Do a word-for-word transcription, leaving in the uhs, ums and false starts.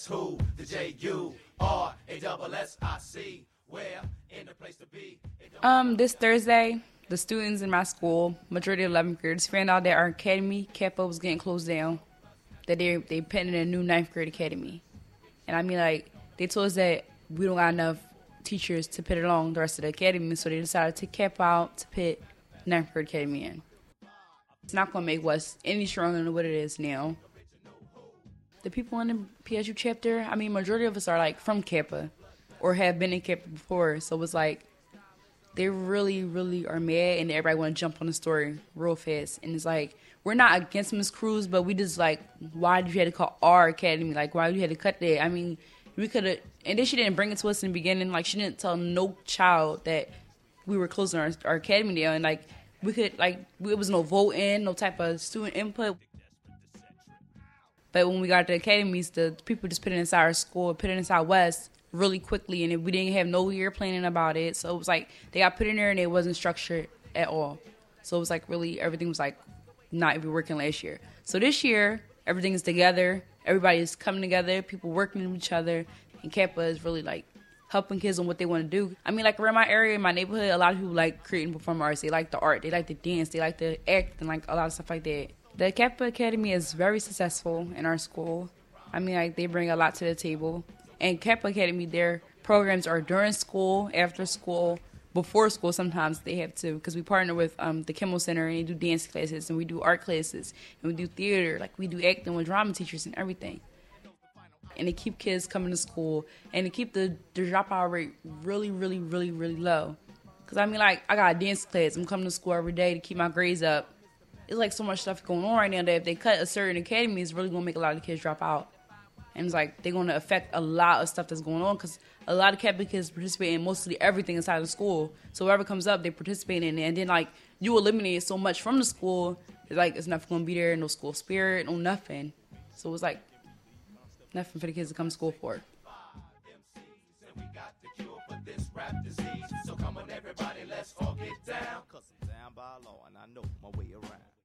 who, the J U R A S S I C, where in the place to be. Um, this Thursday, the students in my school, majority of eleventh graders, found out that our academy, Kappa, was getting closed down, that they they put in a new ninth grade academy. And I mean, like, they told us that we don't got enough teachers to put along the rest of the academy, so they decided to cap out to put ninth grade academy in. It's not going to make West any stronger than what it is now. The people in the P S U chapter, I mean, majority of us are, like, from Kappa or have been in Kappa before, so it's like they really, really are mad, and everybody want to jump on the story real fast. And it's like, we're not against Miss Cruz, but we just, like, why did you have to call our academy? Like, why did you have to cut that? I mean, we could have, and then she didn't bring it to us in the beginning. Like, she didn't tell no child that we were closing our, our academy down. And, like, we could, like, there was no voting, no type of student input. But when we got to the academies, the people just put it inside our school, put it inside West really quickly, and we didn't have no year planning about it. So it was like they got put in there and it wasn't structured at all. So it was like really everything was like not even working last year. So this year everything is together, everybody is coming together, people working with each other, and Kappa is really like helping kids on what they want to do. I mean, like around my area, in my neighborhood, a lot of people like creating performing arts. They like the art, they like the dance, they like the act, and like a lot of stuff like that. The Kappa Academy is very successful in our school. I mean, like they bring a lot to the table. And Kappa Academy, their programs are during school, after school, before school. Sometimes they have to, because we partner with um, the Kimmel Center, and they do dance classes, and we do art classes, and we do theater, like we do acting with drama teachers and everything. And they keep kids coming to school, and they keep the, the dropout rate really, really, really, really low. Because I mean, like, I got a dance class. I'm coming to school every day to keep my grades up. It's like so much stuff going on right now that if they cut a certain academy, it's really going to make a lot of kids drop out. And it's like they're going to affect a lot of stuff that's going on because a lot of Kappa kids participate in mostly everything inside the school. So whatever comes up, they participate in it. And then, like, you eliminate so much from the school, it's like it's nothing going to be there, no school spirit, no nothing. So it's like nothing for the kids to come to school for. So come on, everybody, let's all get down. 'Cause I'm down by law and I know my way around.